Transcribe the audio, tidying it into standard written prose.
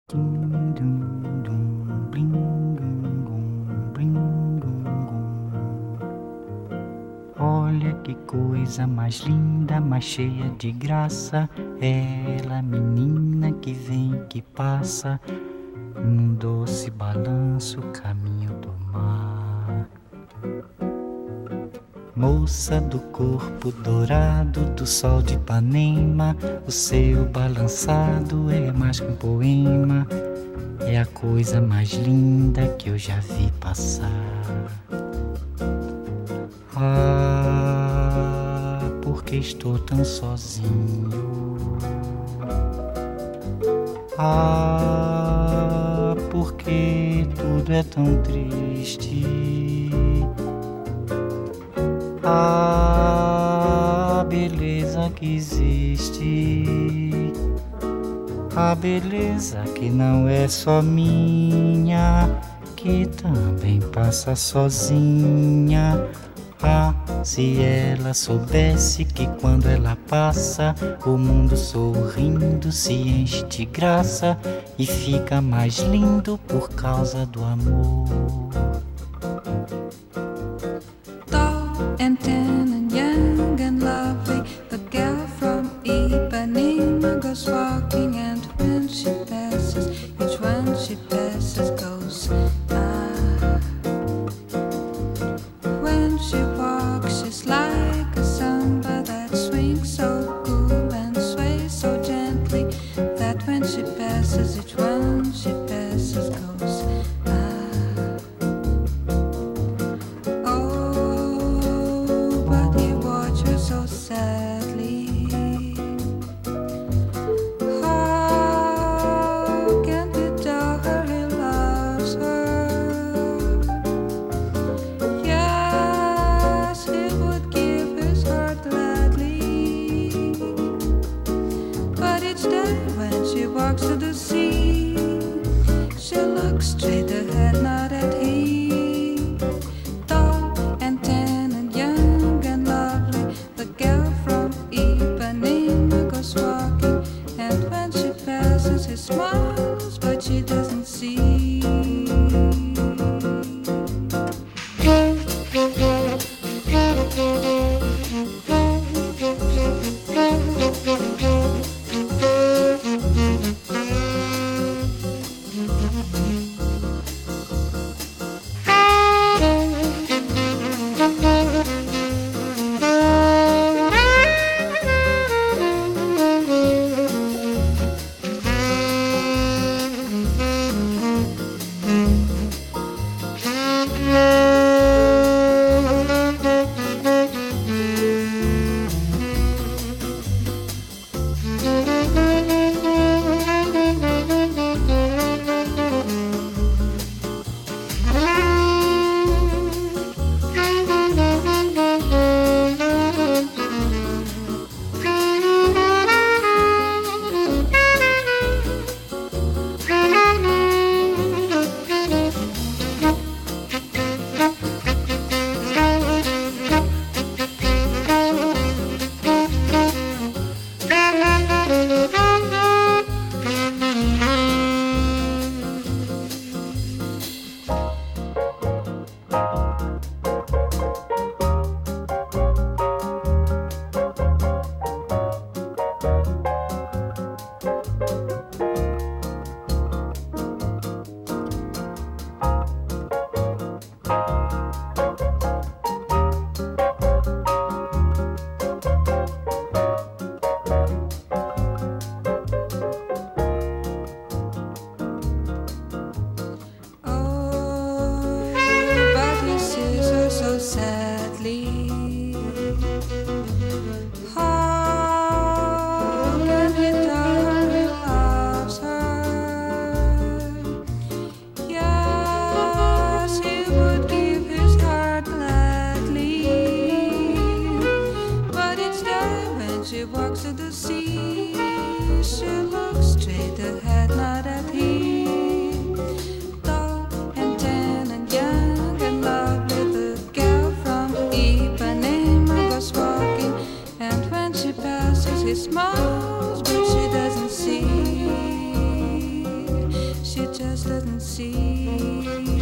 Dum, dum, dum, bling, gum, gum, bling, gum, gum. Olha que coisa mais linda, mais cheia de graça. Ela, menina que vem, que passa, num doce balanço, caminho do mar. Moça do corpo dourado do sol de Ipanema, o seu balançado é mais que um poema. É a coisa mais linda que eu já vi passar. Ah, porque estou tão sozinho. Ah, porque tudo é tão triste. A beleza que existe, a beleza que não é só minha, que também passa sozinha. Ah, se ela soubesse que quando ela passa, o mundo sorrindo se enche de graça e fica mais lindo por causa do amor. And tan and young and lovely, the girl from Ipanema goes walking, and when she passes, each one she passes goes ah. When she walks, she's like a samba that swings so cool and sways so gently, that when she passes, each one she passes goes ah. So sadly, how can he tell her he loves her? Yes, he would give his heart gladly, but each day when she walks to the sea, she looks straight ahead, not at him. Tall and tan and young and lovely, the girl from Ipanema goes walking, and when she passes, he smiles, but she doesn't see. just doesn't see.